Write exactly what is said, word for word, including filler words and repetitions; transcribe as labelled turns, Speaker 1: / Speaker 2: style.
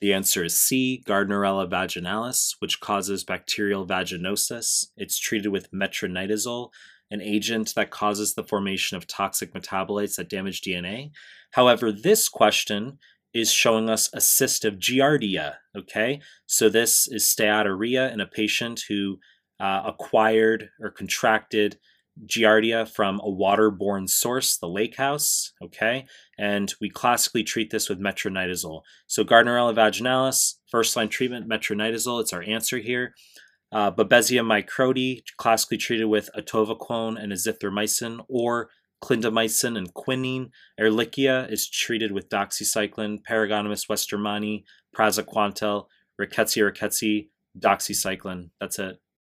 Speaker 1: The answer is C, Gardnerella vaginalis, which causes bacterial vaginosis. It's treated with metronidazole, an agent that causes the formation of toxic metabolites that damage D N A. However, this question is showing us a cyst of Giardia, okay? So this is steatorrhea in a patient who uh, acquired or contracted Giardia from a waterborne source, the lake house, okay? And we classically treat this with metronidazole. So Gardnerella vaginalis, first-line treatment, metronidazole, it's our answer here. Uh, Babesia microti, classically treated with atovaquone and azithromycin, or clindamycin and quinine. Ehrlichia is treated with doxycycline, Paragonymous westermanni, praziquantel, rickettsia rickettsii, doxycycline. That's it.